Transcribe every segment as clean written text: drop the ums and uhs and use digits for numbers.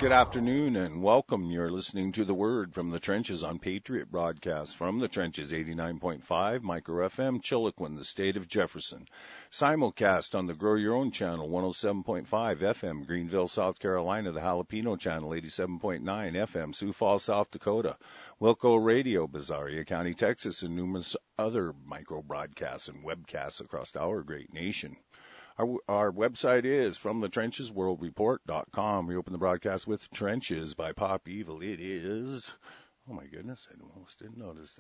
Good afternoon and welcome. You're listening to The Word from the Trenches on Patriot Broadcast from the Trenches 89.5 Micro FM, Chiloquin, the state of Jefferson. Simulcast on the Grow Your Own channel 107.5 FM, Greenville, South Carolina, the Jalapeno channel 87.9 FM, Sioux Falls, South Dakota, Wilco Radio, Bizarria County, Texas, and numerous other micro broadcasts and webcasts across our great nation. Our website is FromTheTrenchesWorldReport.com. We open the broadcast with Trenches by Pop Evil. It is, oh my goodness, I almost didn't notice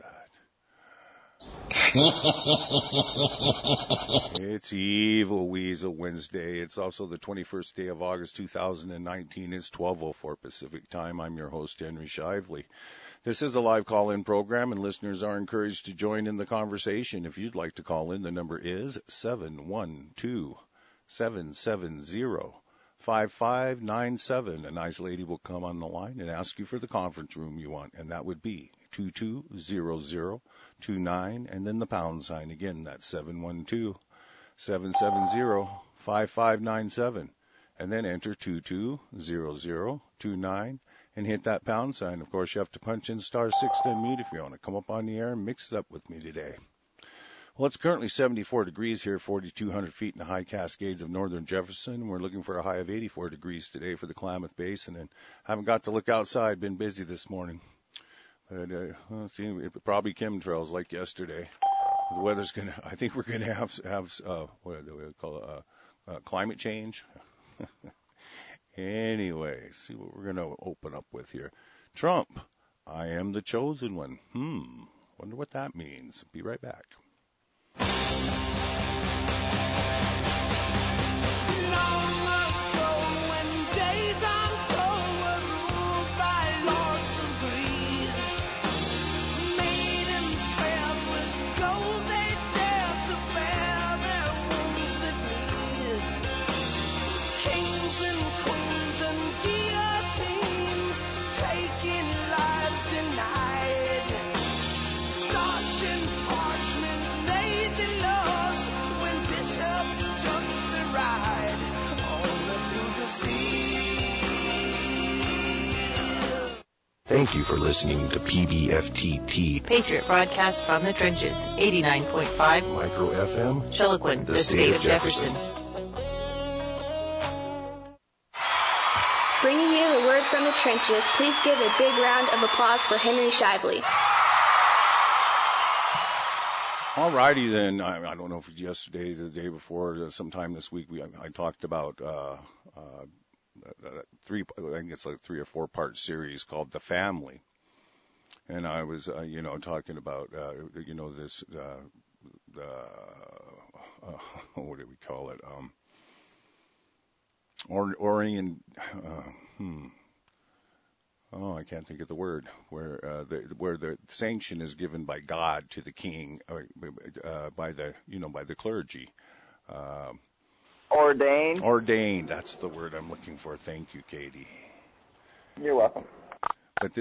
that. It's Evil Weasel Wednesday. It's also the 21st day of August 2019. It's 12:04 Pacific time. I'm your host, Henry Shively. This is a live call-in program, and listeners are encouraged to join in the conversation. If you'd like to call in, the number is 712-770-5597. A nice lady will come on the line and ask you for the conference room you want, and that would be 220029, and then the pound sign. Again, that's 712-770-5597, and then enter 220029. And hit that pound sign. Of course, you have to punch in *6 to unmute if you want to come up on the air and mix it up with me today. Well, it's currently 74 degrees here, 4,200 feet in the high Cascades of northern Jefferson. We're looking for a high of 84 degrees today for the Klamath Basin, and haven't got to look outside. Been busy this morning. But see, probably chemtrails like yesterday. The weather's I think we're gonna have what do we call it? Climate change. Anyway, see what we're going to open up with here. Trump, I am the chosen one. Wonder what that means. Be right back. Thank you for listening to PBFTT, Patriot Broadcast from the Trenches, 89.5 Micro FM, Chiloquin, the state of Jefferson. Bringing you the word from the trenches, please give a big round of applause for Henry Shively. All righty then. I don't know if it was yesterday, the day before, sometime this week, I talked about I think it's like 3 or 4 part series called The Family. And I was, talking about, this, what do we call it? I can't think of the word, where the sanction is given by God to the king, by the clergy. Ordained, that's the word I'm looking for. Thank you, Katie. You're welcome. But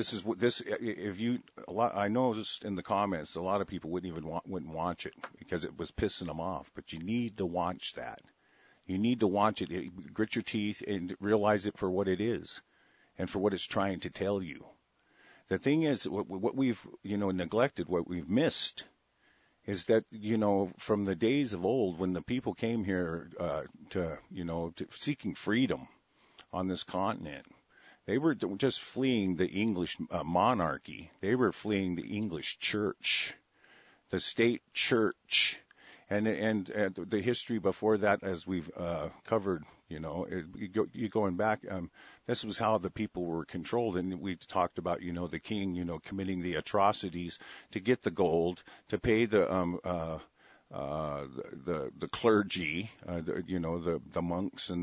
I know just in the comments, a lot of people wouldn't watch it because it was pissing them off. But you need to watch that. You need to watch it. Grit your teeth and realize it for what it is, and for what it's trying to tell you. The thing is, what we've neglected, what we've missed, is that, from the days of old when the people came here to seeking freedom on this continent, they were just fleeing the English monarchy. They were fleeing the English church, the state church. And the history before that, as we've covered, you going back, this was how the people were controlled. And we talked about, the king, committing the atrocities to get the gold, to pay the clergy, the monks and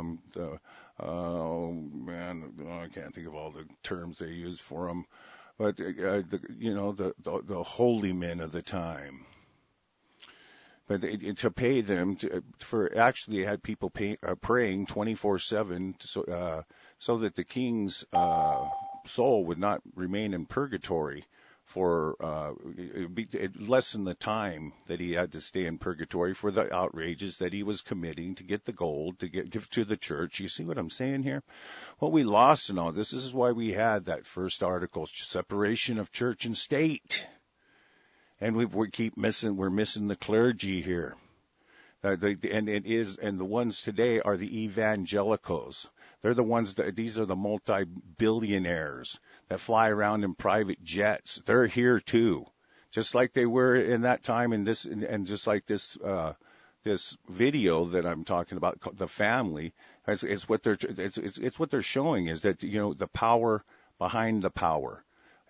I can't think of all the terms they use for them, but the holy men of the time. But to pay them actually had people praying 24/7 so that the king's soul would not remain in purgatory it lessen the time that he had to stay in purgatory for the outrages that he was committing to get the gold, to give to the church. You see what I'm saying here? What we lost in all this is why we had that first article, separation of church and state. And we're missing the clergy here. And the ones today are the evangelicals. They're the ones these are the multi-billionaires that fly around in private jets. They're here too, just like they were in that time and just like this video that I'm talking about, the family. It's what they're showing is that, the power behind the power.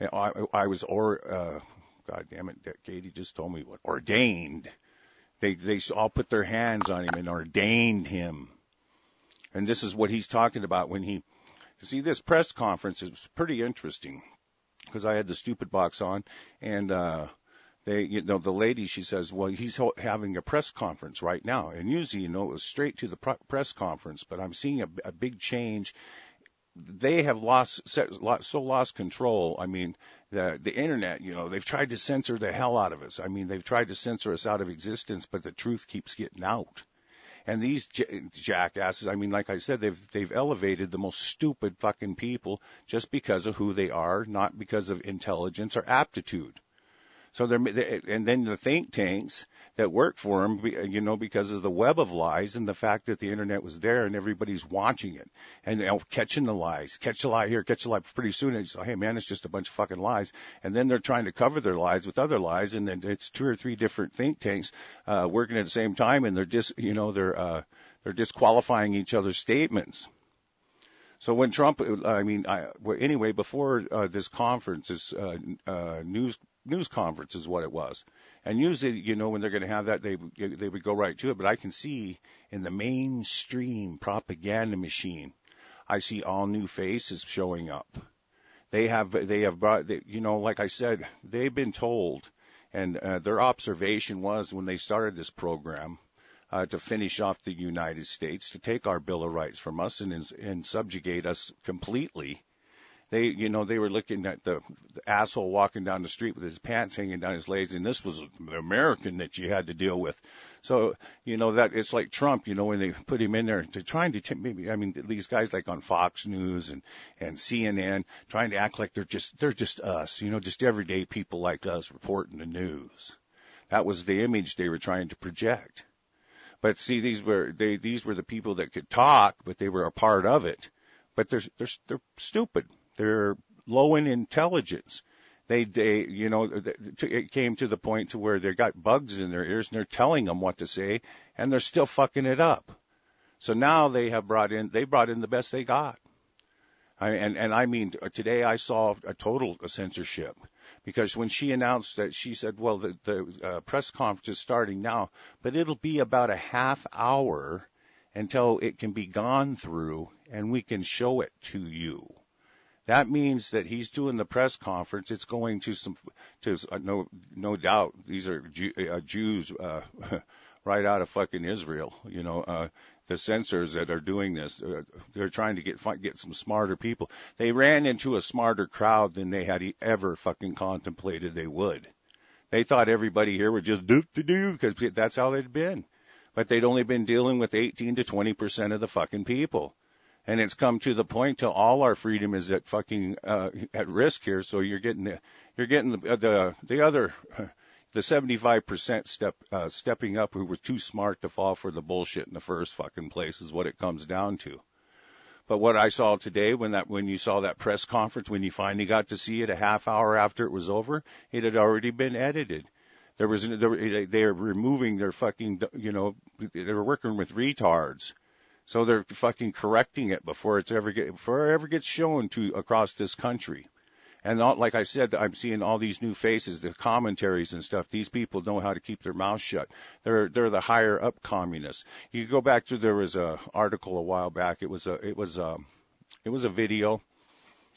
God damn it, Katie just told me what ordained. They all put their hands on him and ordained him. And this is what he's talking about when this press conference is pretty interesting because I had the stupid box on and, the lady, she says, well, he's having a press conference right now. And usually, it was straight to the press conference, but I'm seeing a big change. They have lost control. I mean, the internet, they've tried to censor the hell out of us. I mean, they've tried to censor us out of existence, but the truth keeps getting out. And these jackasses, I mean, like I said, they've elevated the most stupid fucking people just because of who they are, not because of intelligence or aptitude. So and then the think tanks that work for them, because of the web of lies and the fact that the internet was there and everybody's watching it and catching the lies, catch a lie here, catch a lie. Pretty soon it's hey man, it's just a bunch of fucking lies. And then they're trying to cover their lies with other lies, and then it's 2 or 3 different think tanks working at the same time, and they're disqualifying each other's statements. So when Trump, anyway, before this conference, this news conference is what it was. And usually, when they're going to have that, they would go right to it. But I can see in the mainstream propaganda machine, I see all new faces showing up. They have brought, like I said, they've been told, and their observation was when they started this program, to finish off the United States, to take our Bill of Rights from us and subjugate us completely. They were looking at the asshole walking down the street with his pants hanging down his legs, and this was the American that you had to deal with. So, that it's like Trump, when they put him in there to trying to these guys like on Fox News and CNN trying to act like they're just us, just everyday people like us reporting the news. That was the image they were trying to project. But see, these were the people that could talk, but they were a part of it. But they're stupid. They're low in intelligence. It came to the point to where they got bugs in their ears and they're telling them what to say, and they're still fucking it up. So now they brought in the best they got. Today I saw a total censorship. Because when she announced that, she said, well, the press conference is starting now, but it'll be about a half hour until it can be gone through and we can show it to you. That means that he's doing the press conference. It's going to no doubt, these are Jews right out of fucking Israel, the censors that are doing this, they're trying to get some smarter people. They ran into a smarter crowd than they had ever fucking contemplated they would. They thought everybody here would just do because that's how they'd been. But they'd only been dealing with 18 to 20% of the fucking people. And it's come to the point till all our freedom is at fucking at risk here. So you're getting the other. The 75% stepping up who were too smart to fall for the bullshit in the first fucking place is what it comes down to. But what I saw today when you saw that press conference, when you finally got to see it a half hour after it was over, it had already been edited. They are removing their fucking, they were working with retards. So they're fucking correcting it before it ever gets shown across this country. And like I said, I'm seeing all these new faces, the commentaries and stuff. These people know how to keep their mouths shut. They're the higher up communists. You go back to, there was a article a while back. It was a video,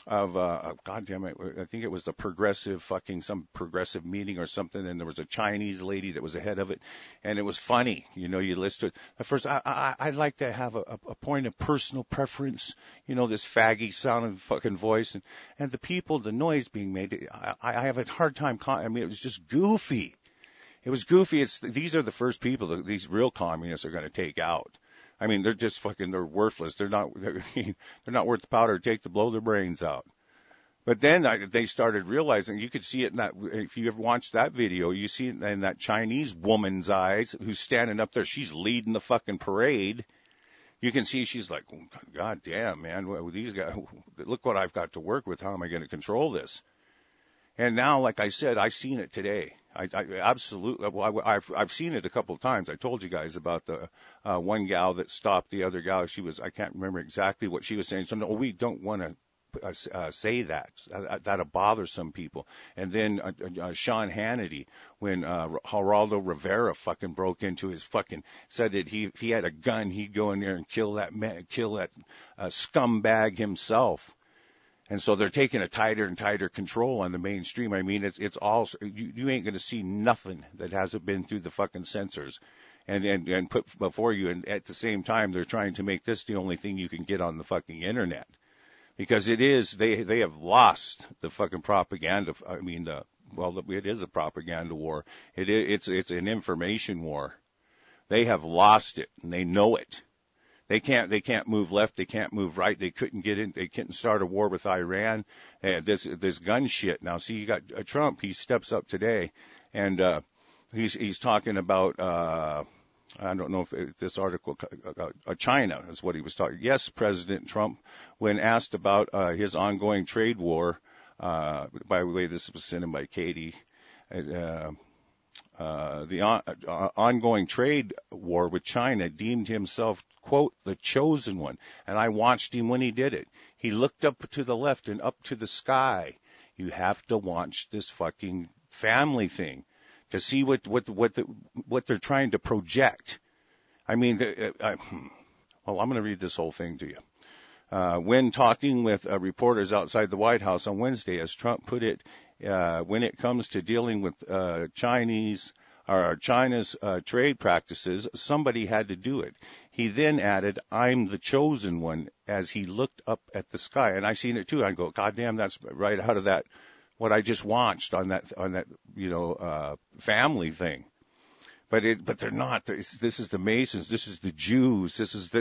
God damn it, I think it was some progressive meeting or something, and there was a Chinese lady that was ahead of it, and it was funny. You listen to it. At first, I'd like to have a point of personal preference, this faggy sounding fucking voice, and the people, the noise being made, I have a hard time, it was just goofy. It was goofy. These are the first people that these real communists are going to take out. I mean, they're just they're worthless. They're not worth the powder it takes to blow their brains out. But then they started realizing, you could see it in that, if you ever watched that video, you see it in that Chinese woman's eyes who's standing up there. She's leading the fucking parade. You can see she's like, oh, God damn, man, these guys, look what I've got to work with. How am I going to control this? And now, like I said, I've seen it today. I absolutely, I've seen it a couple of times. I told you guys about the one gal that stopped the other gal. I can't remember exactly what she was saying. So no, we don't want to say that. That'll bother some people. And then Sean Hannity, when Geraldo Rivera fucking broke into his said that if he had a gun, he'd go in there and kill that scumbag himself. And so they're taking a tighter and tighter control on the mainstream. I mean, it's all, you ain't going to see nothing that hasn't been through the fucking censors and put before you. And at the same time, they're trying to make this the only thing you can get on the fucking internet, because they have lost the fucking propaganda. I mean, it is a propaganda war. It's an information war. They have lost it, and they know it. They can't move left. They can't move right. They couldn't get in. They couldn't start a war with Iran. This gun shit. Now, see, you got Trump. He steps up today, and he's talking about. I don't know if this article, China is what he was talking. Yes, President Trump, when asked about his ongoing trade war. By the way, this was sent in by Katie. The ongoing trade war with China, deemed himself, quote, the chosen one. And I watched him when he did it. He looked up to the left and up to the sky. You have to watch this fucking family thing to see what they're trying to project. I mean, I'm going to read this whole thing to you. When talking with reporters outside the White House on Wednesday, as Trump put it, when it comes to dealing with China's trade practices, somebody had to do it. He then added, I'm the chosen one, as he looked up at the sky. And I seen it too. I go, God damn, that's right out of that, what I just watched on that, family thing. But they're not. This is the Masons. This is the Jews. This is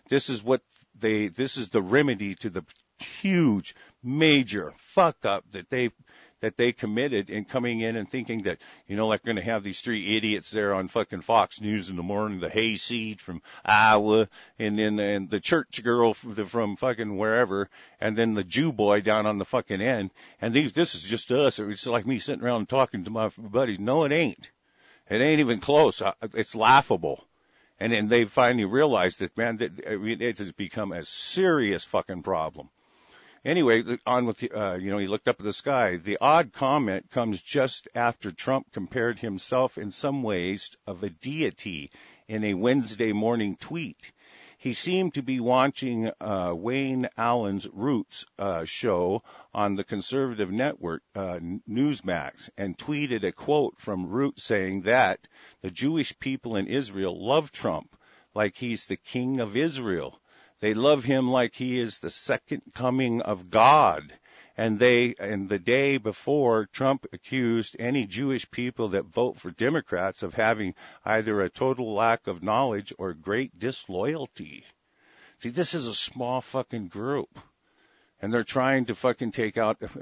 the remedy to the huge, major fuck up that they committed in coming in and thinking that, like going to have these three idiots there on fucking Fox News in the morning, the hayseed from Iowa, and then the church girl from fucking wherever, and then the Jew boy down on the fucking end. And this is just us. It's like me sitting around talking to my buddies. No, it ain't. It ain't even close. It's laughable. And then they finally realized that, man, it has become a serious fucking problem. Anyway, on with, he looked up at the sky. The odd comment comes just after Trump compared himself in some ways of a deity in a Wednesday morning tweet. He seemed to be watching Wayne Allen's Roots show on the conservative network Newsmax, and tweeted a quote from Roots saying that the Jewish people in Israel love Trump like he's the king of Israel. They love him like he is the second coming of God. And the day before, Trump accused any Jewish people that vote for Democrats of having either a total lack of knowledge or great disloyalty. See, this is a small fucking group. And they're trying to fucking take out to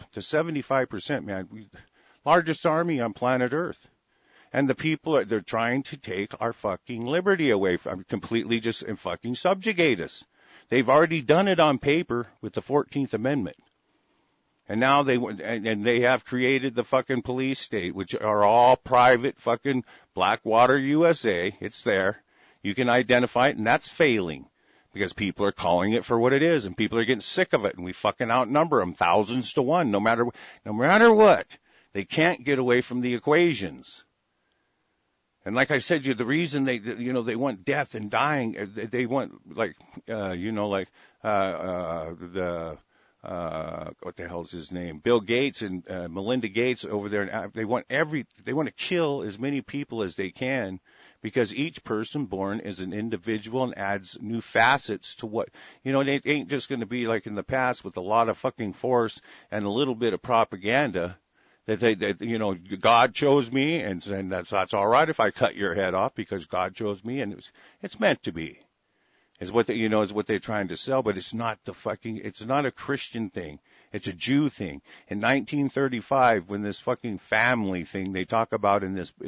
75%, man. Largest army on planet Earth. And the people, they're trying to take our fucking liberty away from, completely just and fucking subjugate us. They've already done it on paper with the 14th Amendment. And now they have created the fucking police state, which are all private fucking Blackwater USA. It's there. You can identify it, and that's failing because people are calling it for what it is, and people are getting sick of it, and we fucking outnumber them thousands to one, no matter what. They can't get away from the equations. And like I said, the reason they want death and dying, they want the what the hell's his name? Bill Gates and Melinda Gates over there, and they want to kill as many people as they can, because each person born is an individual and adds new facets to what, it ain't just going to be like in the past with a lot of fucking force and a little bit of propaganda that God chose me, and that's all right if I cut your head off because God chose me, and it's meant to be. Is what is what they're trying to sell, but it's not it's not a Christian thing. It's a Jew thing. In 1935, when this fucking family thing they talk about in this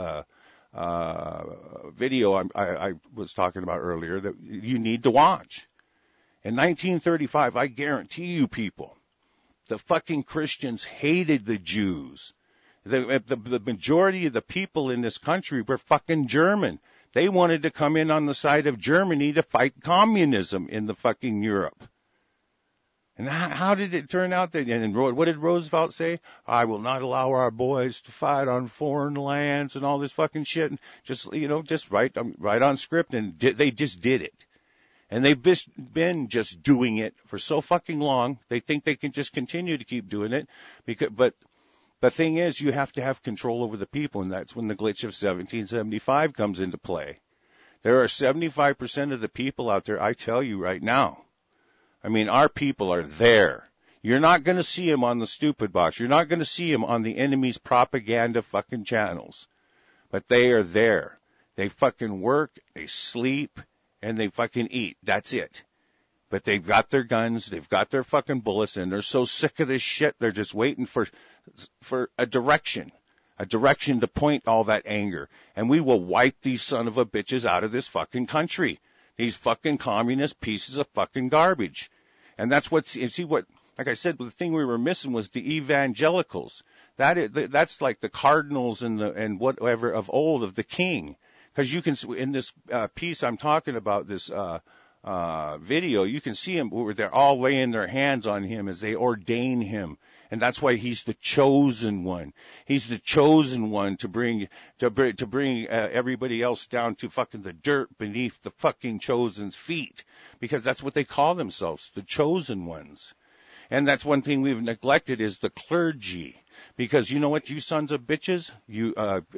video I was talking about earlier that you need to watch. In 1935, I guarantee you people, the fucking Christians hated the Jews. The majority of the people in this country were fucking German. They wanted to come in on the side of Germany to fight communism in the fucking Europe. And how did it turn out that, and what did Roosevelt say? I will not allow our boys to fight on foreign lands and all this fucking shit. And just right on script, and they just did it. And they've been just doing it for so fucking long. They think they can just continue to keep doing it but the thing is, you have to have control over the people, and that's when the glitch of 1775 comes into play. There are 75% of the people out there, I tell you right now. I mean, our people are there. You're not going to see them on the stupid box. You're not going to see them on the enemy's propaganda fucking channels. But they are there. They fucking work, they sleep, and they fucking eat. That's it. But they've got their guns, they've got their fucking bullets, and they're so sick of this shit, they're just waiting for a direction to point all that anger. And we will wipe these son of a bitches out of this fucking country. These fucking communist pieces of fucking garbage. And that's like I said, the thing we were missing was the evangelicals. That's like the cardinals and whatever of old of the king. Because you can, in this piece I'm talking about, this video, you can see him where they're all laying their hands on him as they ordain him. And that's why he's the chosen one. He's the chosen one to bring everybody else down to fucking the dirt beneath the fucking chosen's feet. Because that's what they call themselves, the chosen ones. And that's one thing we've neglected is the clergy. Because you know what, you sons of bitches, you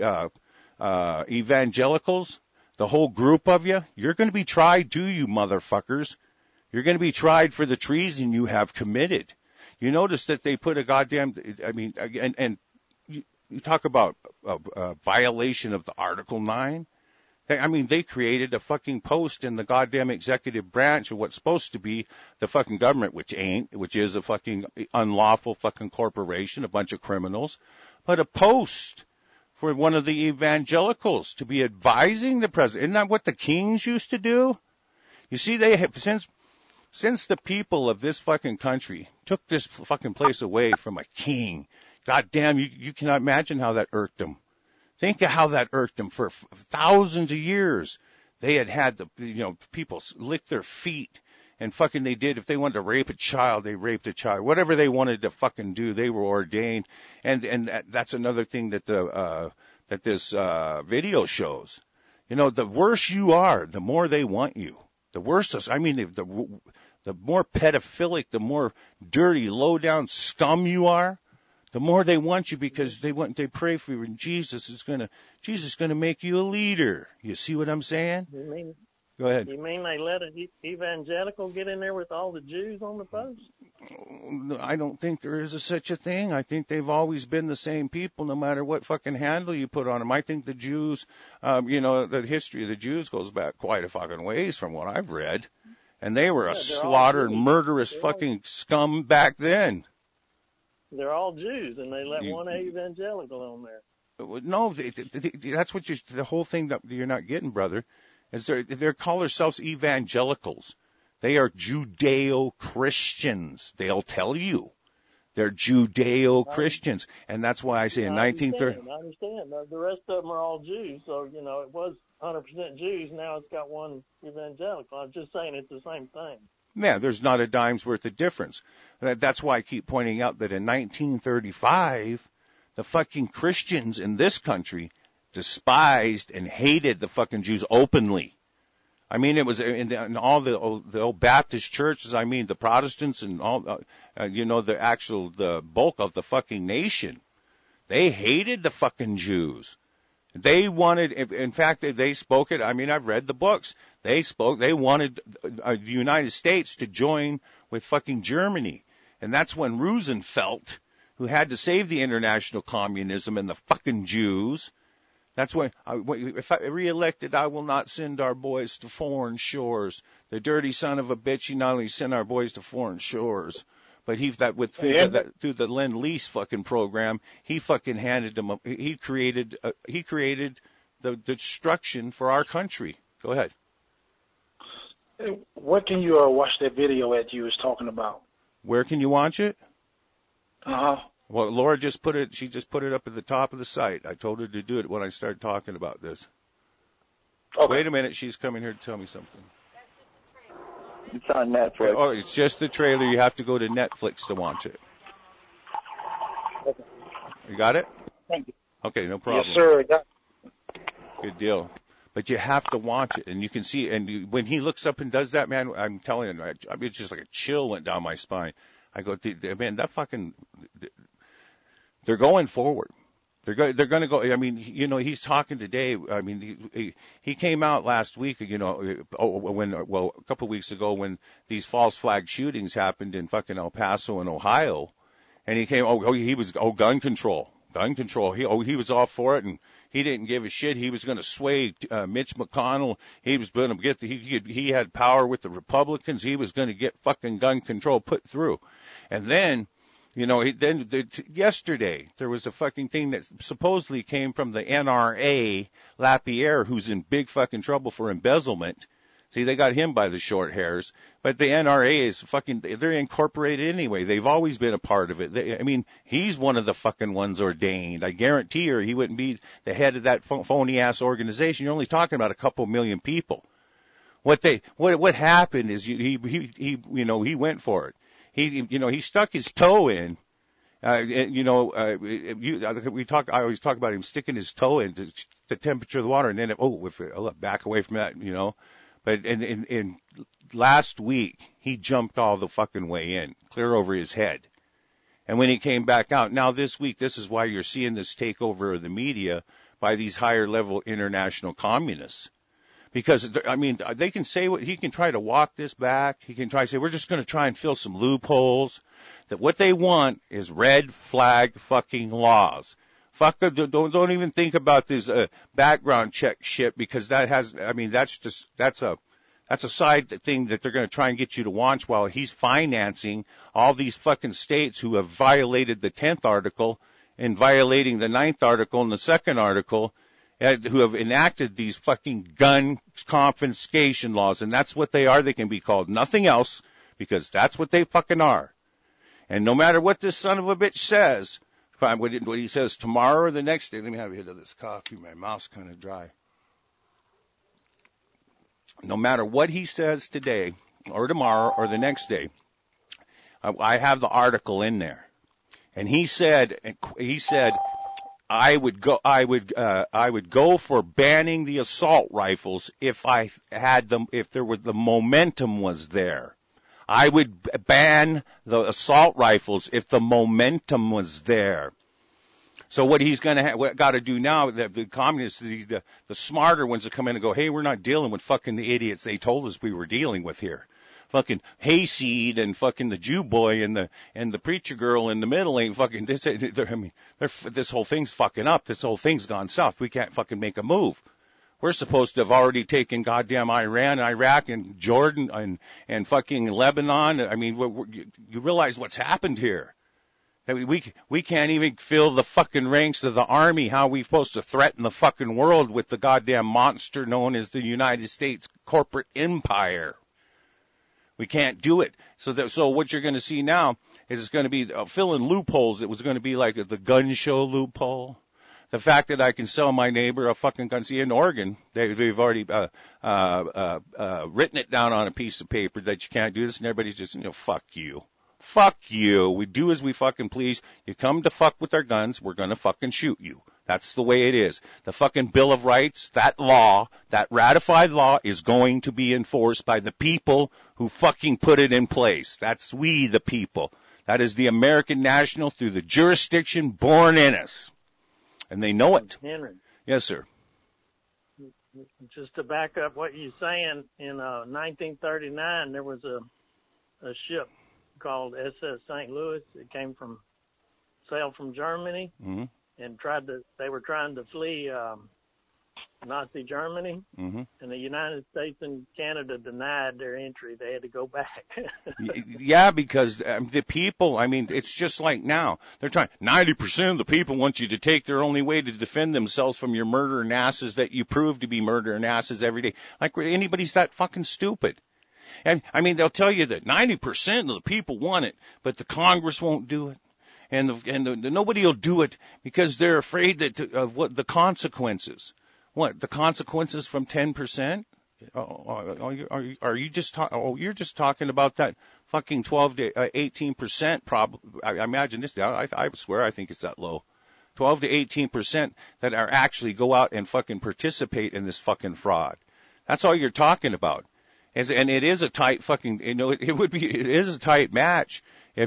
evangelicals, the whole group of you're going to be tried too, you motherfuckers. You're going to be tried for the treason you have committed. You notice that they put a goddamn, and you talk about a violation of the Article 9. They created a fucking post in the goddamn executive branch of what's supposed to be the fucking government, which is a fucking unlawful fucking corporation, a bunch of criminals, but a post for one of the evangelicals to be advising the president. Isn't that what the kings used to do? You see, they have, since the people of this fucking country took this fucking place away from a king, goddamn, you cannot imagine how that irked them. Think of how that irked them for thousands of years. They had the, people lick their feet and fucking they did. If they wanted to rape a child, they raped a child. Whatever they wanted to fucking do, they were ordained. And that's another thing that that this video shows. The worse you are, the more they want you. The worse, the more pedophilic, the more dirty, low down scum you are, the more they want you because they pray for you, and Jesus is gonna make you a leader. You see what I'm saying? Go ahead. You mean they let an evangelical get in there with all the Jews on the post? I don't think there is such a thing. I think they've always been the same people, no matter what fucking handle you put on them. I think the Jews, the history of the Jews goes back quite a fucking ways from what I've read. And they were a slaughtered, murderous fucking scum back then. They're all Jews, and they let one evangelical on there. No, that's what the whole thing that you're not getting, brother, is they call themselves evangelicals. They are Judeo-Christians. They'll tell you. They're Judeo-Christians. And that's why I say in 1930. I understand. The rest of them are all Jews. So, it was 100% Jews. Now it's got one evangelical. I'm just saying it's the same thing. Yeah, there's not a dime's worth of difference. That's why I keep pointing out that in 1935, the fucking Christians in this country despised and hated the fucking Jews openly. I mean, it was in all the old Baptist churches. I mean, the Protestants and all, the bulk of the fucking nation. They hated the fucking Jews. They wanted, in fact, they spoke it. I mean, I've read the books. They wanted the United States to join with fucking Germany. And that's when Roosevelt, who had to save the international communism and the fucking Jews, that's when, if I re-elected, I will not send our boys to foreign shores. The dirty son of a bitch, he not only sent our boys to foreign shores, but through the Lend-Lease fucking program, he fucking handed them up. He created the destruction for our country. Go ahead. Where can you watch that video that you was talking about? Where can you watch it? Uh-huh. Well, Laura just put it. She just put it up at the top of the site. I told her to do it when I started talking about this. Okay. Wait a minute. She's coming here to tell me something. It's on Netflix. Oh, it's just the trailer. You have to go to Netflix to watch it. Okay. You got it? Thank you. Okay, no problem. Yes, sir. Good deal. But you have to watch it, and you can see. And when he looks up and does that, man, I'm telling you, it's just like a chill went down my spine. I go, man, that fucking. They're going forward. They're going to go. I mean, he's talking today. I mean, he came out last week. A couple of weeks ago when these false flag shootings happened in fucking El Paso and Ohio, and he came. He was gun control. He was all for it, and he didn't give a shit. He was going to sway Mitch McConnell. He was going to get he had power with the Republicans. He was going to get fucking gun control put through, and then. Yesterday, there was a fucking thing that supposedly came from the NRA, Lapierre, who's in big fucking trouble for embezzlement. See, they got him by the short hairs. But the NRA is they're incorporated anyway. They've always been a part of it. He's one of the fucking ones ordained. I guarantee you he wouldn't be the head of that phony-ass organization. You're only talking about a couple million people. What happened is he went for it. He stuck his toe in. I always talk about him sticking his toe in to the temperature of the water, and then back away from that, But in last week, he jumped all the fucking way in, clear over his head. And when he came back out, now this week, this is why you're seeing this takeover of the media by these higher level international communists. Because, they can say he can try to walk this back. He can try to say, we're just going to try and fill some loopholes. That what they want is red flag fucking laws. Don't even think about this, background check shit because that's a side thing that they're going to try and get you to watch while he's financing all these fucking states who have violated the 10th article and violating the 9th article and the 2nd article. Who have enacted these fucking gun confiscation laws, and that's what they are. They can be called nothing else because that's what they fucking are. And no matter what this son of a bitch says, what he says tomorrow or the next day, let me have a hit of this coffee. My mouth's kind of dry. No matter what he says today or tomorrow or the next day, I have the article in there, and he said. I would go for banning the assault rifles if the momentum was there. I would ban the assault rifles if the momentum was there. So what he's got to do now, the communists, the smarter ones that come in and go, hey, we're not dealing with fucking the idiots they told us we were dealing with here. Fucking Hayseed and fucking the Jew boy and the preacher girl in the middle ain't fucking this. This whole thing's fucking up. This whole thing's gone south. We can't fucking make a move. We're supposed to have already taken goddamn Iran, Iraq, and Jordan and fucking Lebanon. You realize what's happened here? We can't even fill the fucking ranks of the army. How are we supposed to threaten the fucking world with the goddamn monster known as the United States corporate empire? We can't do it. So what you're going to see now is it's going to be filling loopholes. It was going to be like the gun show loophole. The fact that I can sell my neighbor a fucking gun. See, in Oregon, they've already written it down on a piece of paper that you can't do this, and everybody's just, fuck you. Fuck you. We do as we fucking please. You come to fuck with our guns, we're going to fucking shoot you. That's the way it is. The fucking Bill of Rights, that law, that ratified law is going to be enforced by the people who fucking put it in place. That's we, the people. That is the American national through the jurisdiction born in us. And they know it. Henry. Yes, sir. Just to back up what you're saying, in 1939 there was a ship called SS St. Louis. It sailed from Germany, Mm-hmm. and they were trying to flee Nazi Germany, Mm-hmm. and the United States and Canada denied their entry. They had to go back. Yeah, because the people, I mean, it's just like now. They're trying, 90% of the people want you to take their only way to defend themselves from your murdering asses that you prove to be murdering asses every day. Like anybody's that fucking stupid. And, I mean, they'll tell you that 90% of the people want it, but the Congress won't do it. And nobody will do it because they're afraid of what the consequences. What, the consequences from 10%? Are you just you're just talking about that fucking 12 to 18% I imagine this. I swear I think it's that low. 12 to 18% that are actually go out and fucking participate in this fucking fraud. That's all you're talking about. And it is a tight fucking, it is a tight match.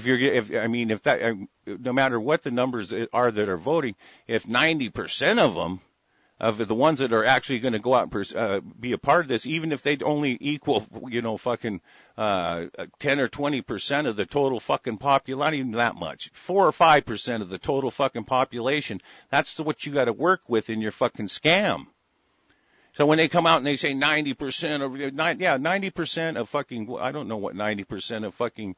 No matter what the numbers are that are voting, if 90% of them, of the ones that are actually going to go out and be a part of this, even if they only equal, fucking 10 or 20% of the total fucking population, not even that much, 4 or 5% of the total fucking population, that's what you got to work with in your fucking scam. So when they come out and they say 90% of fucking, I don't know what 90% of fucking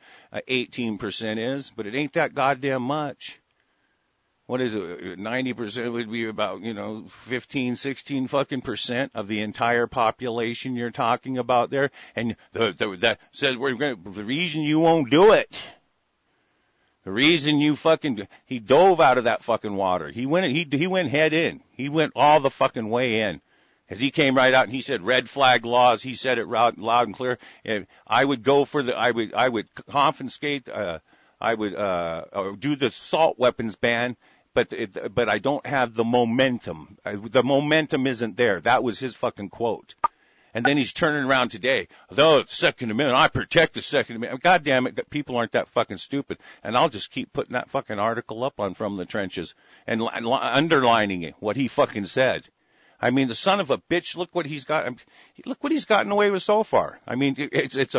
18% is, but it ain't that goddamn much. What is it? 90% would be about, 15, 16 fucking percent of the entire population you're talking about there. And that says the reason you won't do it, the reason he dove out of that fucking water. He went head in. He went all the fucking way in. As he came right out and he said red flag laws, he said it loud and clear. And I would go for I would confiscate, I would do the assault weapons ban, but I don't have the momentum. The momentum isn't there. That was his fucking quote. And then he's turning around today. Though it's Second Amendment, I protect the Second Amendment. God damn it, people aren't that fucking stupid. And I'll just keep putting that fucking article up on From the Trenches and underlining it, what he fucking said. I mean, the son of a bitch, look what he's gotten away with so far. I mean, it's a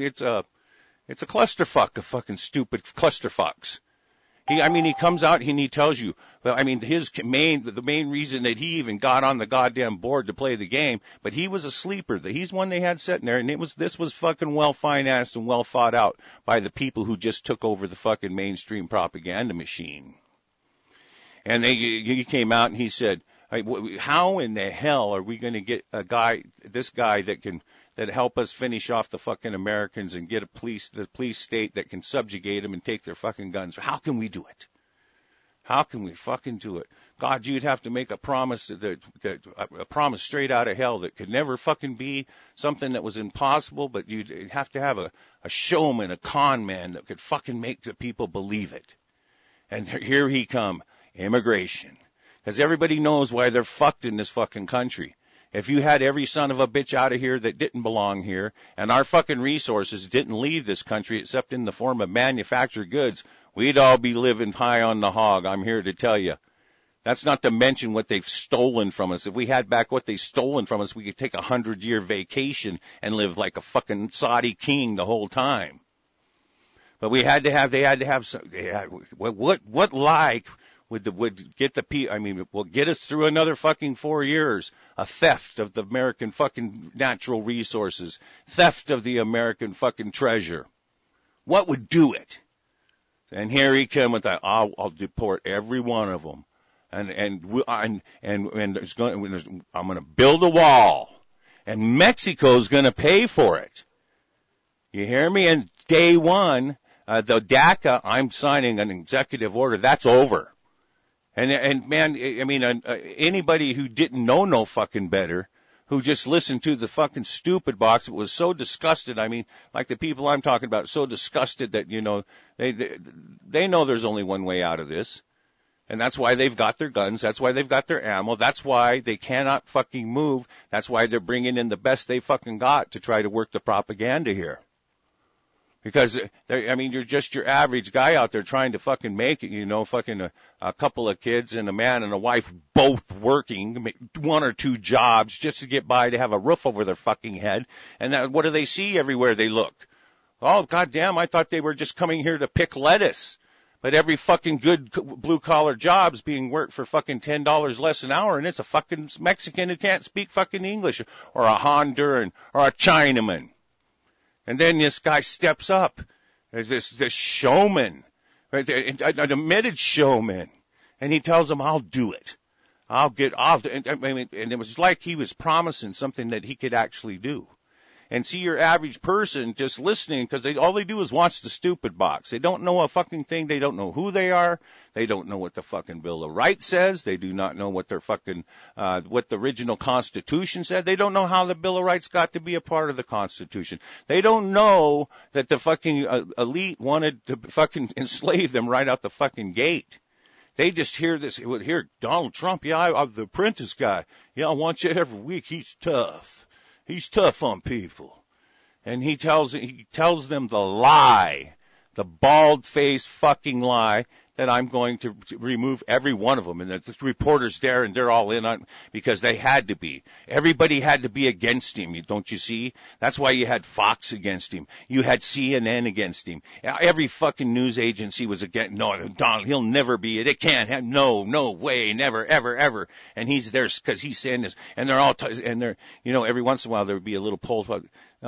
clusterfuck of fucking stupid clusterfucks. He comes out and he tells you, the main reason that he even got on the goddamn board to play the game, but he was a sleeper. He's one they had sitting there, and this was fucking well financed and well thought out by the people who just took over the fucking mainstream propaganda machine. And he came out and he said, how in the hell are we going to get this guy that help us finish off the fucking Americans and get the police state that can subjugate them and take their fucking guns? How can we do it? How can we fucking do it? God, you'd have to make a promise a promise straight out of hell that could never fucking be something that was impossible, but you'd have to have a showman, a con man that could fucking make the people believe it. And here he come, immigration. Because everybody knows why they're fucked in this fucking country. If you had every son of a bitch out of here that didn't belong here, and our fucking resources didn't leave this country except in the form of manufactured goods, we'd all be living high on the hog, I'm here to tell you. That's not to mention what they've stolen from us. If we had back what they've stolen from us, we could take 100-year vacation and live like a fucking Saudi king the whole time. But they had to have some, what lie would get will get us through another fucking 4 years. A theft of the American fucking natural resources. Theft of the American fucking treasure. What would do it? And here he come with that, I'll deport every one of them. And I'm going to build a wall. And Mexico's going to pay for it. You hear me? And day one, the DACA, I'm signing an executive order. That's over. And man, anybody who didn't know no fucking better, who just listened to the fucking stupid box, was so disgusted. Like the people I'm talking about, so disgusted that, they know there's only one way out of this. And that's why they've got their guns. That's why they've got their ammo. That's why they cannot fucking move. That's why they're bringing in the best they fucking got to try to work the propaganda here. Because, you're just your average guy out there trying to fucking make it, fucking a couple of kids and a man and a wife both working, 1 or 2 jobs just to get by, to have a roof over their fucking head. And what do they see everywhere they look? Oh, goddamn, I thought they were just coming here to pick lettuce. But every fucking good blue-collar job's being worked for fucking $10 less an hour, and it's a fucking Mexican who can't speak fucking English, or a Honduran, or a Chinaman. And then this guy steps up, this showman, an admitted showman, and he tells them, I'll do it. And it was like he was promising something that he could actually do. And see your average person just listening, because all they do is watch the stupid box. They don't know a fucking thing. They don't know who they are. They don't know what the fucking Bill of Rights says. They do not know what their fucking, what the original Constitution said. They don't know how the Bill of Rights got to be a part of the Constitution. They don't know that the fucking elite wanted to fucking enslave them right out the fucking gate. They just hear this, hear Donald Trump, I'm the apprentice guy. Yeah, I want you every week. He's tough. He's tough on people. And he tells them the lie, the bald-faced fucking lie, that I'm going to remove every one of them. And the reporters there, and they're all in on, because they had to be. Everybody had to be against him, don't you see? That's why you had Fox against him. You had CNN against him. Every fucking news agency was against, no, Donald, he'll never be it. It can't have, no way, never, ever, ever. And he's there because he's saying this. And they're all, and they're, every once in a while there would be a little poll about,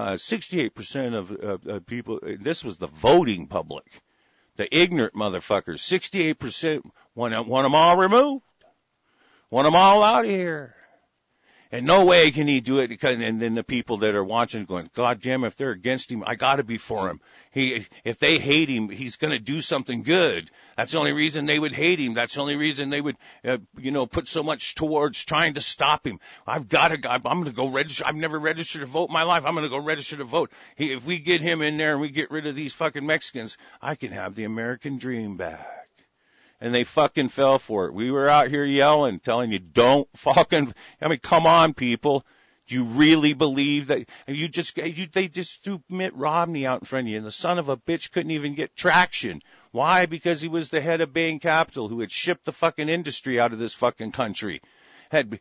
68% of people, this was the voting public. The ignorant motherfuckers, 68% want them all removed. Want them all out of here. And no way can he do it, because, and then the people that are watching going, God damn, if they're against him, I gotta be for him. If they hate him, he's gonna do something good. That's the only reason they would hate him. That's the only reason they would, put so much towards trying to stop him. I'm gonna go register. I've never registered to vote in my life. I'm gonna go register to vote. If we get him in there and we get rid of these fucking Mexicans, I can have the American dream back. And they fucking fell for it. We were out here yelling, telling you, don't fucking, come on, people. Do you really believe that? They just threw Mitt Romney out in front of you, and the son of a bitch couldn't even get traction. Why? Because he was the head of Bain Capital, who had shipped the fucking industry out of this fucking country. Had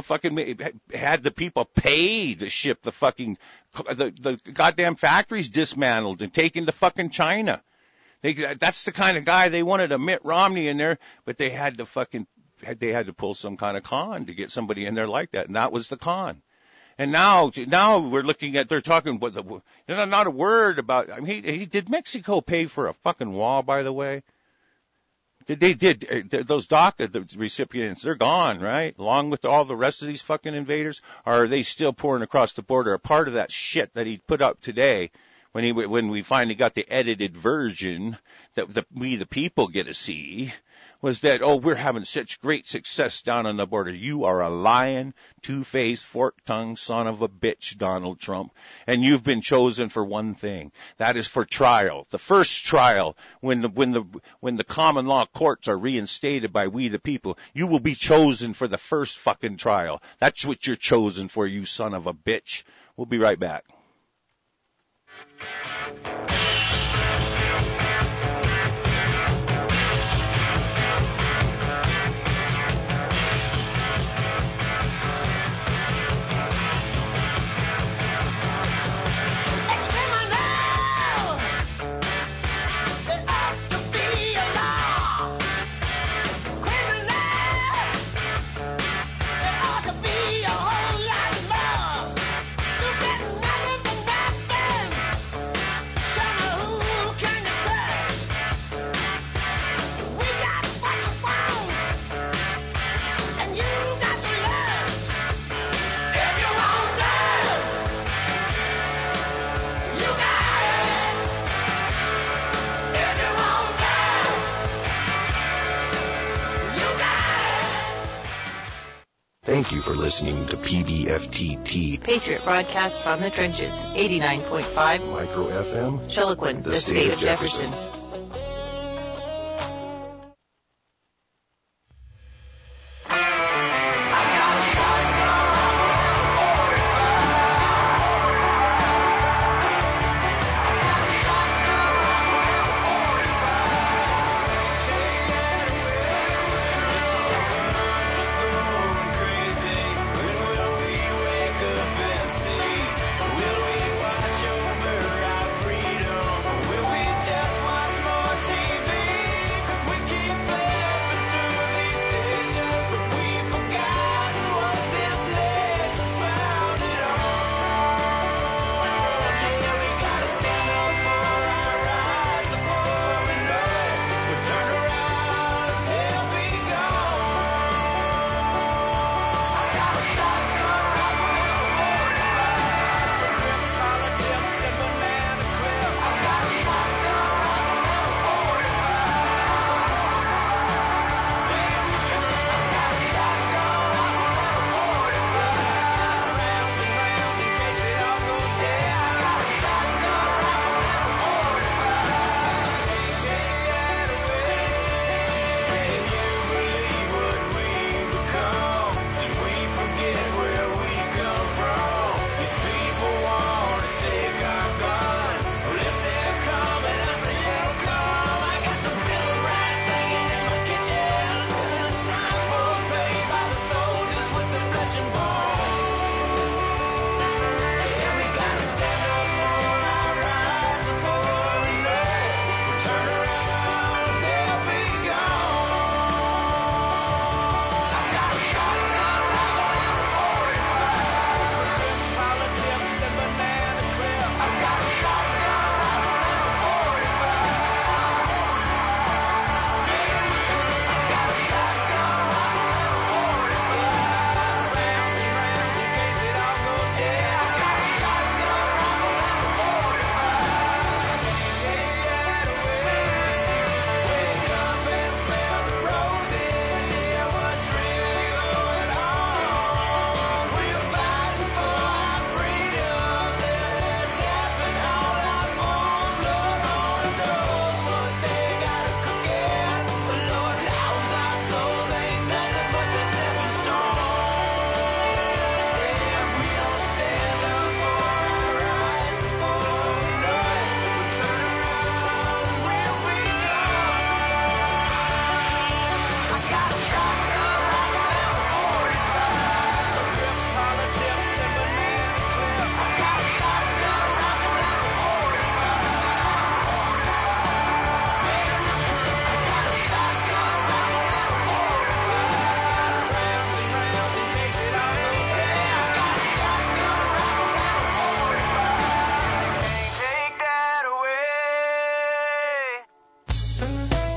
the people paid to ship the fucking, the goddamn factories dismantled and taken to fucking China. That's the kind of guy they wanted, a Mitt Romney in there, but they had to pull some kind of con to get somebody in there like that, and that was the con. And now we're looking at, they're talking, not a word about, did Mexico pay for a fucking wall, by the way? They did, those DACA, the recipients, they're gone, right? Along with all the rest of these fucking invaders, or are they still pouring across the border? A part of that shit that he put up today, when we finally got the edited version that we the people get to see, was that, we're having such great success down on the border. You are a lying, two-faced, fork-tongued son of a bitch, Donald Trump. And you've been chosen for one thing. That is for trial. The first trial, when the common law courts are reinstated by we the people, you will be chosen for the first fucking trial. That's what you're chosen for, you son of a bitch. We'll be right back. Thank you for listening to PBFTT. Patriot broadcast from the trenches, 89.5 Micro FM. Chiloquin, the state of Jefferson.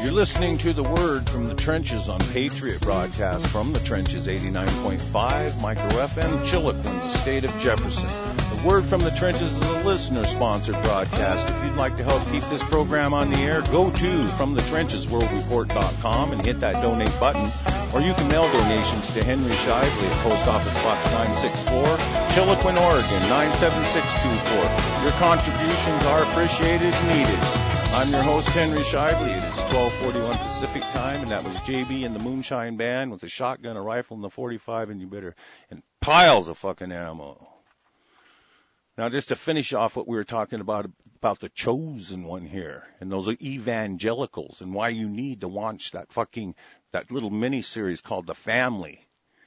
You're listening to The Word from the Trenches on Patriot Broadcast from the Trenches 89.5 Micro FM, Chilliwack, the state of Jefferson. The Word from the Trenches is a listener-sponsored broadcast. If you'd like to help keep this program on the air, go to FromTheTrenchesWorldReport.com and hit that donate button. Or you can mail donations to Henry Shively at Post Office Box 964, Chilliwack, Oregon 97624. Your contributions are appreciated and needed. I'm your host, Henry Shively. It is 12:41 Pacific time, and that was JB and the Moonshine Band with a shotgun, a rifle, and the 45, and piles of fucking ammo. Now, just to finish off what we were talking about the chosen one here, and those are evangelicals, and why you need to watch that little mini-series called The Family.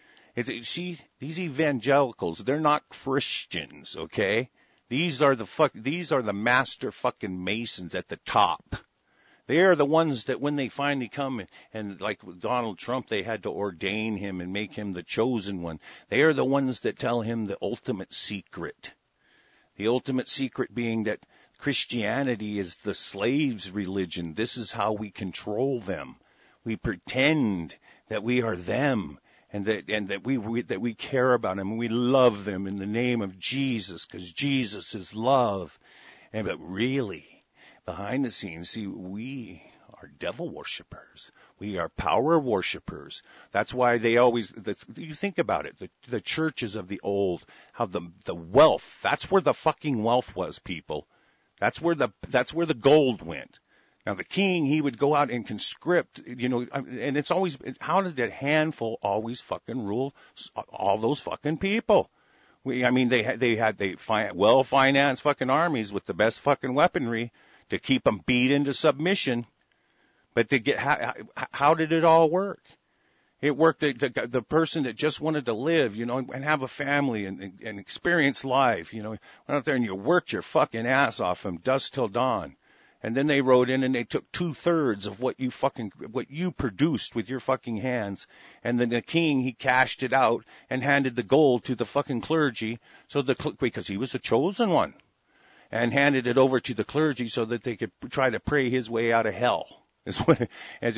See, these evangelicals, they're not Christians, okay? These are the master fucking Masons at the top. They are the ones that when they finally come and like with Donald Trump, they had to ordain him and make him the chosen one. They are the ones that tell him the ultimate secret. The ultimate secret being that Christianity is the slave's religion. This is how we control them. We pretend that we are them. And that we care about them and we love them in the name of Jesus, because Jesus is love. But really, behind the scenes, see, we are devil worshipers. We are power worshipers. That's why you think about it, the churches of the old, how the wealth, that's where the fucking wealth was, people. That's where the gold went. Now, the king, he would go out and conscript, and it's always, how did that handful always fucking rule all those fucking people? They had well-financed fucking armies with the best fucking weaponry to keep them beat into submission. But how did it all work? It worked, the person that just wanted to live, and have a family and experience life, went out there and you worked your fucking ass off from dusk till dawn. And then they rode in and they took 2/3 of what you produced with your fucking hands. And then the king, he cashed it out and handed the gold to the fucking clergy because he was the chosen one, and handed it over to the clergy so that they could try to pray his way out of hell. Is what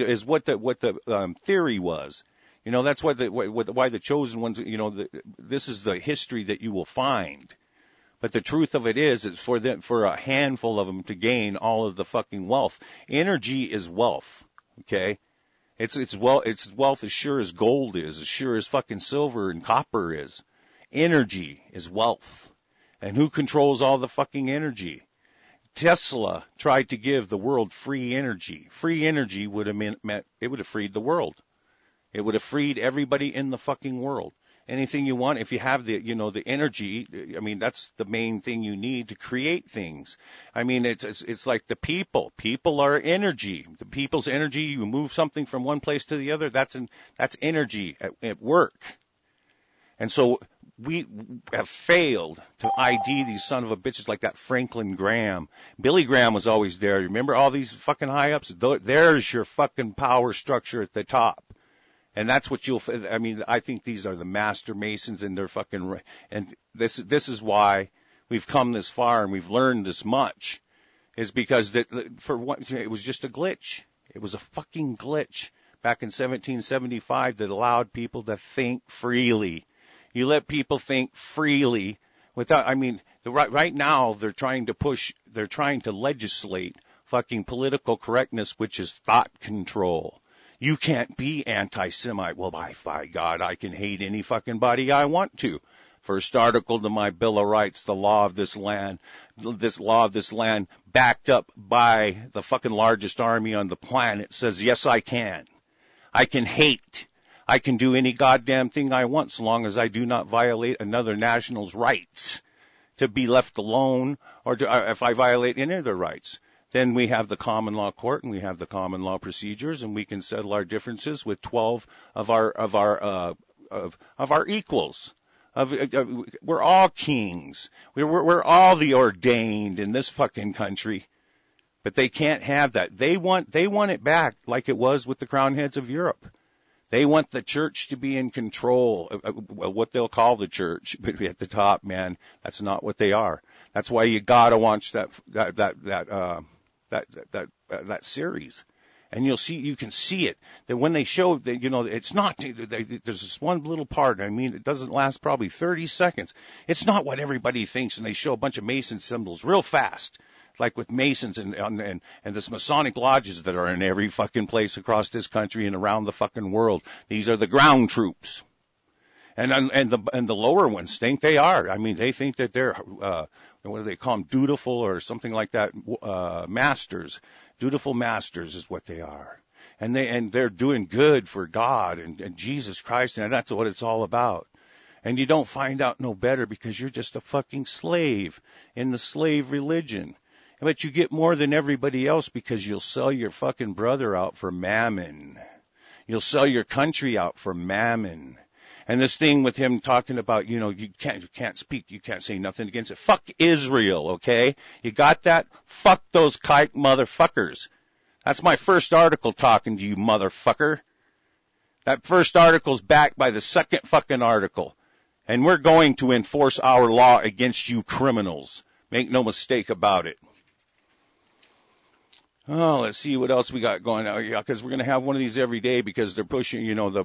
the theory was. That's why the chosen ones, this is the history that you will find. But the truth of it is for a handful of them to gain all of the fucking wealth. Energy is wealth, okay? It's wealth as sure as gold is, as sure as fucking silver and copper is. Energy is wealth. And who controls all the fucking energy? Tesla tried to give the world free energy. Free energy would have meant it would have freed the world. It would have freed everybody in the fucking world. Anything you want, if you have the energy, that's the main thing you need to create things. It's like the people. People are energy. The people's energy, you move something from one place to the other, that's energy at work. And so we have failed to ID these son of a bitches like that Franklin Graham. Billy Graham was always there. Remember all these fucking high ups? There's your fucking power structure at the top. And that's what I think these are the master Masons and they're fucking, and this is why we've come this far and we've learned this much, is because it was just a glitch. It was a fucking glitch back in 1775 that allowed people to think freely. You let people think freely without, right now they're trying to legislate fucking political correctness, which is thought control. You can't be anti-Semite. Well, by God, I can hate any fucking body I want to. First article to my Bill of Rights, the law of this land backed up by the fucking largest army on the planet says, yes, I can. I can hate. I can do any goddamn thing I want so long as I do not violate another national's rights to be left alone or if I violate any of their rights. Then we have the common law court and we have the common law procedures and we can settle our differences with 12 of our equals. We're all kings. We're all the ordained in this fucking country. But they can't have that. They want it back like it was with the crown heads of Europe. They want the church to be in control of what they'll call the church, but at the top, man, that's not what they are. That's why you gotta watch that series. And you can see it, that when they show that, it's not, there's this one little part, it doesn't last probably 30 seconds. It's not what everybody thinks, and they show a bunch of Mason symbols real fast, like with Masons and this Masonic lodges that are in every fucking place across this country and around the fucking world. These are the ground troops. And the lower ones think they are. They think that they're, what do they call them, dutiful or something like that, masters. Dutiful masters is what they are. And they're doing good for God and Jesus Christ, and that's what it's all about. And you don't find out no better because you're just a fucking slave in the slave religion. But you get more than everybody else because you'll sell your fucking brother out for mammon. You'll sell your country out for mammon. And this thing with him talking about, you can't speak, you can't say nothing against it. Fuck Israel, okay? You got that? Fuck those kike motherfuckers. That's my first article talking to you, motherfucker. That first article's backed by the second fucking article. And we're going to enforce our law against you criminals. Make no mistake about it. Oh, let's see what else we got going on. Yeah, because we're going to have one of these every day because they're pushing,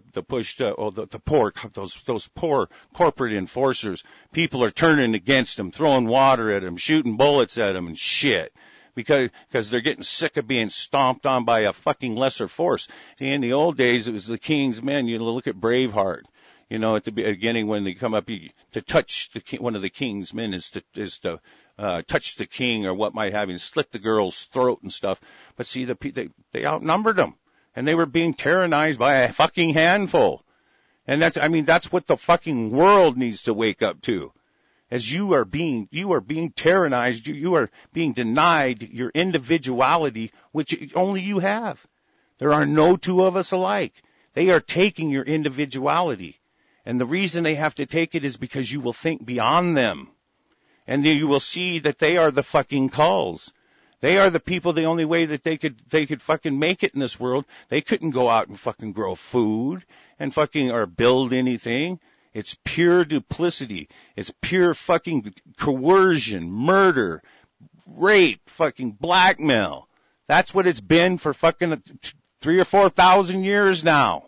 the poor corporate enforcers. People are turning against them, throwing water at them, shooting bullets at them and shit. Because they're getting sick of being stomped on by a fucking lesser force. See, in the old days, it was the king's men. Look at Braveheart. At the beginning when they come up, to touch one of the king's men is to touch the king or what might have him, slit the girl's throat and stuff. But see, they outnumbered them, and they were being tyrannized by a fucking handful. And that's what the fucking world needs to wake up to. As you are being tyrannized, you are being denied your individuality, which only you have. There are no two of us alike. They are taking your individuality. And the reason they have to take it is because you will think beyond them. And then you will see that they are the fucking culls. They are the people, the only way that they could fucking make it in this world. They couldn't go out and fucking grow food and fucking, or build anything. It's pure duplicity. It's pure fucking coercion, murder, rape, fucking blackmail. That's what it's been for fucking 3,000 or 4,000 years now.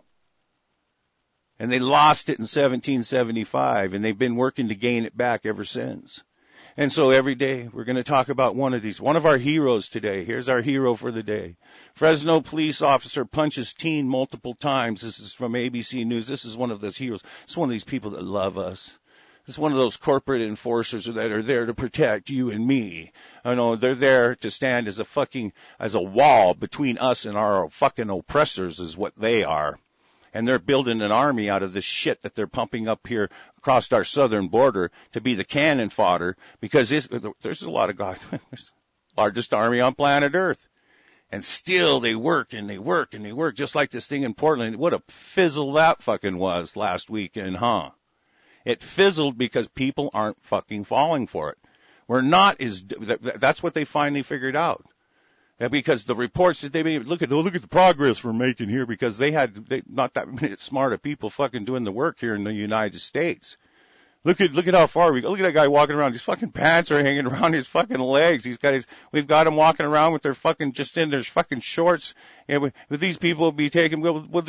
And they lost it in 1775, and they've been working to gain it back ever since. And so every day we're going to talk about one of our heroes today. Here's our hero for the day. Fresno police officer punches teen multiple times. This is from ABC News. This is one of those heroes. It's one of these people that love us. It's one of those corporate enforcers that are there to protect you and me. I know they're there to stand as a wall between us and our fucking oppressors is what they are. And they're building an army out of this shit that they're pumping up here across our southern border to be the cannon fodder, because there's a lot of guys, largest army on planet Earth. And still they work and they work and they work, just like this thing in Portland. What a fizzle that fucking was last weekend, huh? It fizzled because people aren't fucking falling for it. That's what they finally figured out. Because the reports that they made, look at the progress we're making here, because not that many smart people fucking doing the work here in the United States. Look at how far we go. Look at that guy walking around. His fucking pants are hanging around his fucking legs. We've got him walking around with their fucking, just in their fucking shorts. And with these people, be taken, with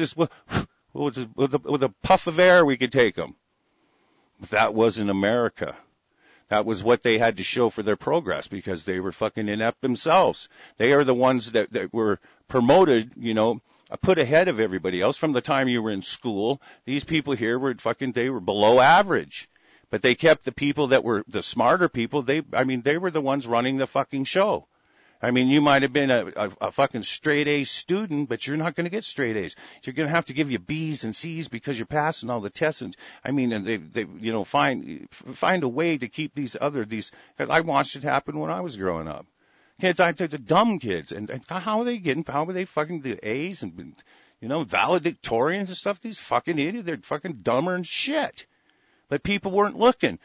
a puff of air, we could take them. But that wasn't America. That was what they had to show for their progress, because they were fucking inept themselves. They are the ones that were promoted, put ahead of everybody else from the time you were in school. These people here they were below average. But they kept the people that were the smarter people. They were the ones running the fucking show. You might have been a fucking straight A student, but you're not going to get straight A's. You're going to have to give you B's and C's because you're passing all the tests. And they find a way to keep these, because I watched it happen when I was growing up. Kids, the dumb kids, and how are they fucking the A's and, valedictorians and stuff? These fucking idiots, they're fucking dumber than shit. But people weren't looking.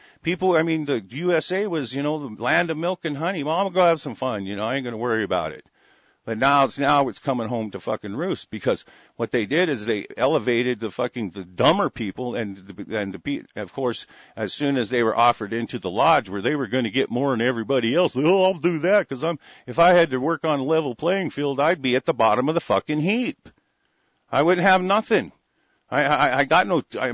The USA was, the land of milk and honey. Well, I'm going to go have some fun. I ain't going to worry about it. But now it's coming home to fucking roost, because what they did is they elevated the dumber people, and of course, as soon as they were offered into the lodge where they were going to get more than everybody else, I'll do that, because if I had to work on a level playing field, I'd be at the bottom of the fucking heap. I wouldn't have nothing. I got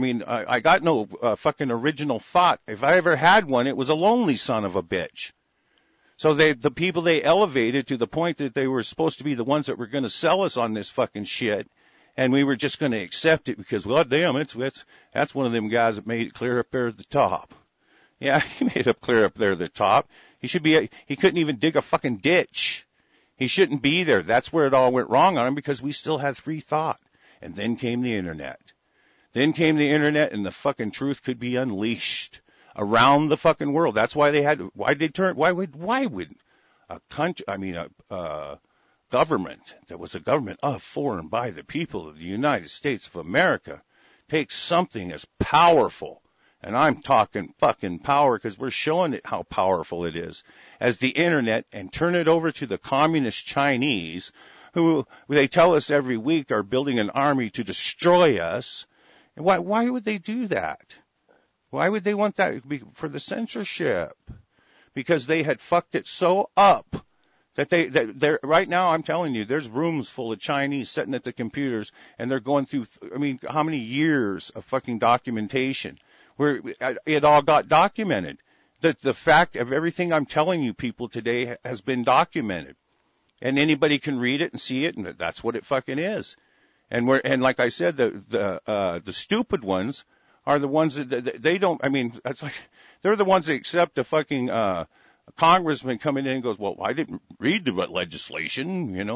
no fucking original thought. If I ever had one, it was a lonely son of a bitch. So the people they elevated to the point that they were supposed to be the ones that were going to sell us on this fucking shit, and we were just going to accept it because, well, damn, that's one of them guys that made it clear up there at the top. Yeah, he made it clear up there at the top. He couldn't even dig a fucking ditch. He shouldn't be there. That's where it all went wrong on him, because we still had free thought. And then came the internet. And the fucking truth could be unleashed around the fucking world. That's why why would a country, a government that was a government of, for, and by the people of the United States of America take something as powerful, and I'm talking fucking power because we're showing it how powerful it is, as the internet, and turn it over to the communist Chinese, who they tell us every week are building an army to destroy us. Why would they do that? Why would they want that? For the censorship. Because they had fucked it so up that they're right now, I'm telling you, there's rooms full of Chinese sitting at the computers, and they're going through, how many years of fucking documentation where it all got documented. The fact of everything I'm telling you people today has been documented. And anybody can read it and see it, and that's what it fucking is. And like I said, the stupid ones are the ones that they don't, that's like, they're the ones that accept a fucking, congressman coming in and goes, well, I didn't read the legislation, we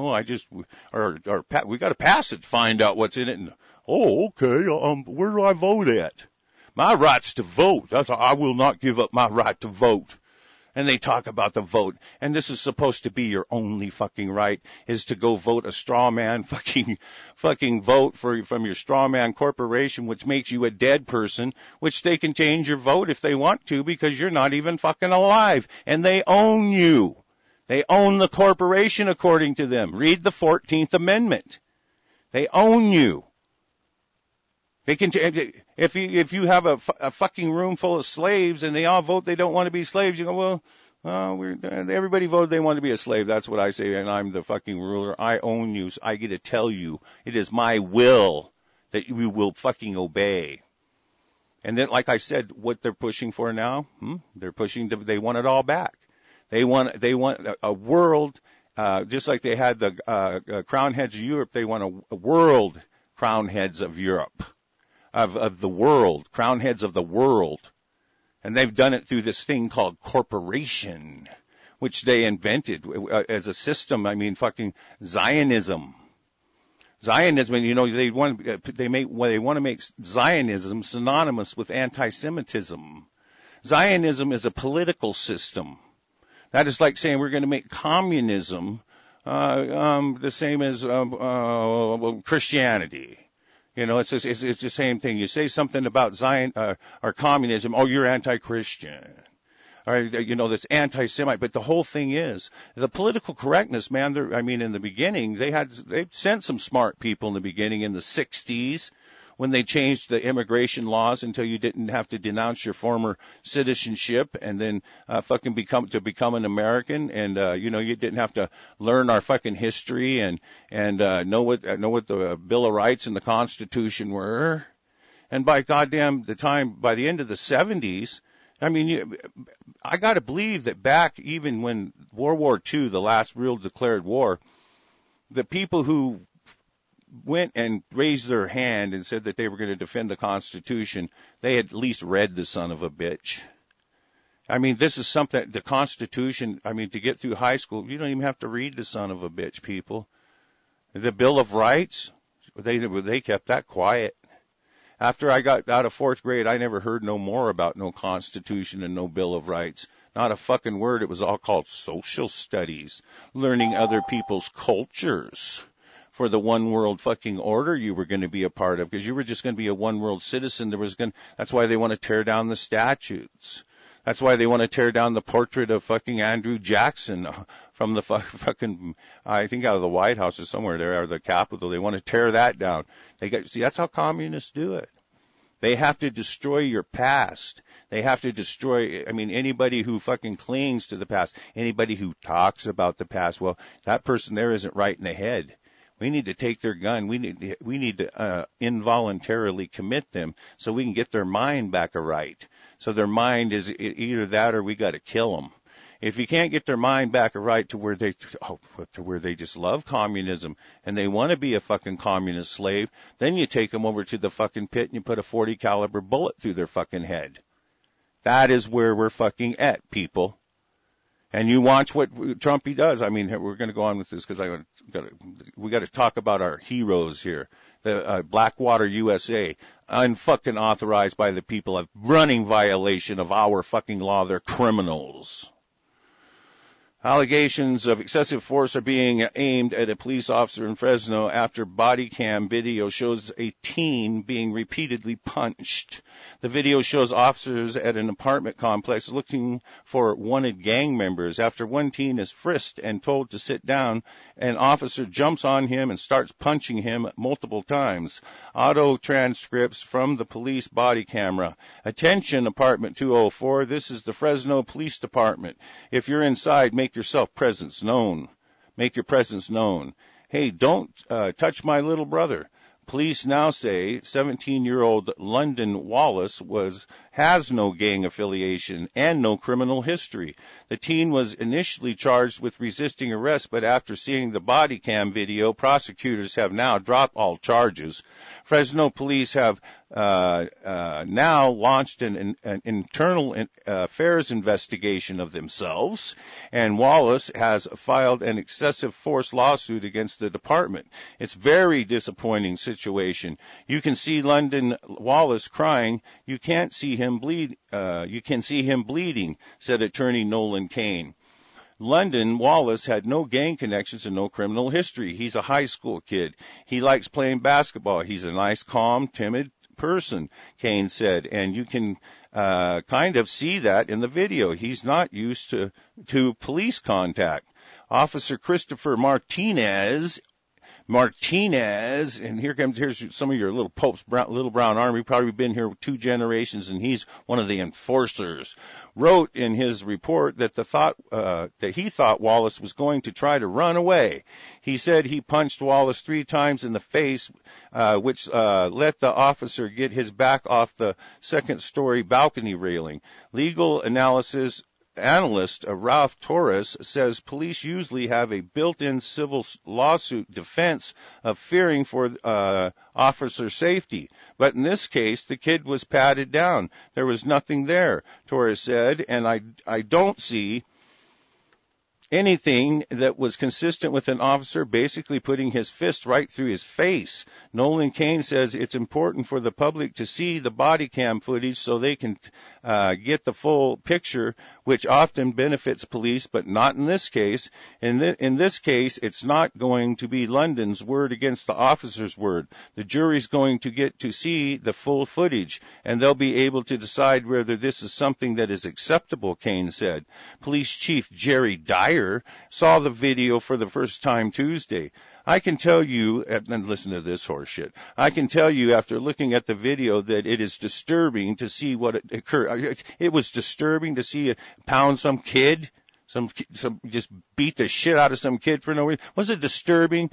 got to pass it to find out what's in it. And, okay, where do I vote at? My right's to vote. I will not give up my right to vote. And they talk about the vote. And this is supposed to be your only fucking right, is to go vote a straw man fucking vote from your straw man corporation, which makes you a dead person, which they can change your vote if they want to, because you're not even fucking alive. And they own you. They own the corporation according to them. Read the 14th Amendment. They own you. They can, if you have a fucking room full of slaves and they all vote they don't want to be slaves, you go, everybody voted they want to be a slave. That's what I say, and I'm the fucking ruler. I own you. So I get to tell you, it is my will that you will fucking obey. And then, like I said, what they're pushing for now, they want it all back. They want a world, just like they had the crown heads of Europe. They want a world crown heads of Europe. Of the world, crown heads of the world. And they've done it through this thing called corporation, which they invented as a system. Fucking Zionism. Zionism, they want to make Zionism synonymous with anti-Semitism. Zionism is a political system. That is like saying we're going to make communism the same as Christianity. It's the same thing. You say something about Zion or communism, you're anti-Christian, or this anti-Semite. But the whole thing is the political correctness, man. In the beginning, they sent some smart people in the beginning in the 60s when they changed the immigration laws until you didn't have to denounce your former citizenship and then become an American, and you didn't have to learn our fucking history and know what the Bill of Rights and the Constitution were. And by the end of the 70s, I got to believe that back even when World War II, the last real declared war, the people who went and raised their hand and said that they were going to defend the Constitution, they had at least read the son of a bitch. This is something, the Constitution, to get through high school, you don't even have to read the son of a bitch, people. The Bill of Rights, they kept that quiet. After I got out of 4th grade, I never heard no more about no Constitution and no Bill of Rights. Not a fucking word. It was all called social studies, learning other people's cultures. For the one world fucking order you were going to be a part of, because you were just going to be a one world citizen. That's why they want to tear down the statutes. That's why they want to tear down the portrait of fucking Andrew Jackson from the fucking, I think out of the White House or somewhere there, or the Capitol. They want to tear that down. See, that's how communists do it. They have to destroy your past. They have to destroy, anybody who fucking clings to the past, anybody who talks about the past, well, that person there isn't right in the head. We need to take their gun. We need to involuntarily commit them so we can get their mind back aright. So their mind is either that or we got to kill them. If you can't get their mind back aright to where they just love communism and they want to be a fucking communist slave, then you take them over to the fucking pit and you put a 40 caliber bullet through their fucking head. That is where we're fucking at, people. And you watch what Trumpy does. We're going to go on with this because we got to talk about our heroes here. The Blackwater USA, unfucking authorized by the people, of running violation of our fucking law. They're criminals. Allegations of excessive force are being aimed at a police officer in Fresno after body cam video shows a teen being repeatedly punched. The video shows officers at an apartment complex looking for wanted gang members. After one teen is frisked and told to sit down, an officer jumps on him and starts punching him multiple times. Audio transcripts from the police body camera. Attention, apartment 204. This is the Fresno Police Department. If you're inside, make yourself presence known. Make your presence known. Hey, don't touch my little brother. Police now say 17-year-old London Wallace has no gang affiliation and no criminal history. The teen was initially charged with resisting arrest, but after seeing the body cam video, prosecutors have now dropped all charges. Fresno police have now launched an internal affairs investigation of themselves, and Wallace has filed an excessive force lawsuit against the department. It's very disappointing situation. You can see London Wallace crying. You can't see him bleed. You can see him bleeding, said attorney Nolan Kane. London Wallace had no gang connections and no criminal history. He's a high school kid. He likes playing basketball. He's a nice, calm, timid person, Kane said, and you can kind of see that in the video. He's not used to police contact. Officer Christopher Martinez, and here's some of your little Pope's little brown army, probably been here 2 generations, and he's one of the enforcers, wrote in his report that he thought Wallace was going to try to run away. He said he punched Wallace 3 times in the face, which let the officer get his back off the second-story balcony railing. Legal analyst Ralph Torres says police usually have a built-in civil lawsuit defense of fearing for officer safety. But in this case, the kid was patted down. There was nothing there, Torres said, and I don't see anything that was consistent with an officer basically putting his fist right through his face. Nolan Kane says it's important for the public to see the body cam footage so they can get the full picture, which often benefits police, but not in this case. In this case, it's not going to be London's word against the officer's word. The jury's going to get to see the full footage, and they'll be able to decide whether this is something that is acceptable, Kane said. Police Chief Jerry Dyer saw the video for the first time Tuesday. I can tell you, and listen to this horse shit, I can tell you after looking at the video that it is disturbing to see what occurred. It was disturbing to see pound some kid, some just beat the shit out of some kid for no reason. Was it disturbing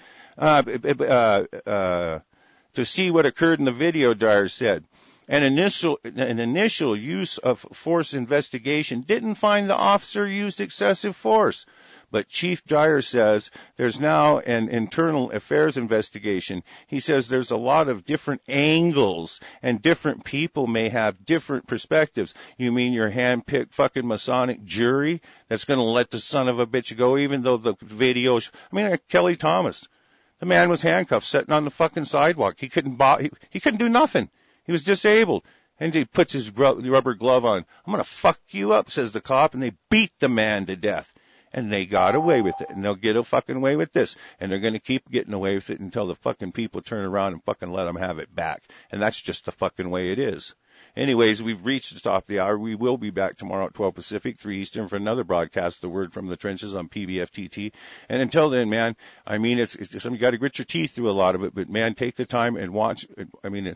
to see what occurred in the video, Dyer said. An initial use of force investigation didn't find the officer used excessive force. But Chief Dyer says there's now an internal affairs investigation. He says there's a lot of different angles and different people may have different perspectives. You mean your hand-picked fucking Masonic jury that's going to let the son of a bitch go even though the video... Kelly Thomas. The man was handcuffed sitting on the fucking sidewalk. He couldn't do nothing. He was disabled. And he puts his rubber glove on. I'm going to fuck you up, says the cop, and they beat the man to death. And they got away with it. And they'll get a fucking away with this. And they're going to keep getting away with it until the fucking people turn around and fucking let them have it back. And that's just the fucking way it is. Anyways, we've reached the top of the hour. We will be back tomorrow at 12 Pacific, 3 Eastern for another broadcast, The Word from the Trenches on PBFTT. And until then, man, I mean, it's you got to grit your teeth through a lot of it, but man, take the time and watch. I mean,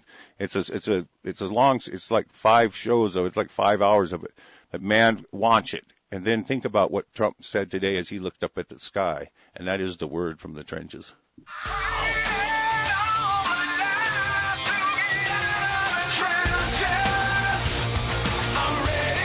it's like 5 shows of it. It's like 5 hours of it. But man, watch it. And then think about what Trump said today as he looked up at the sky. And that is the word from the trenches.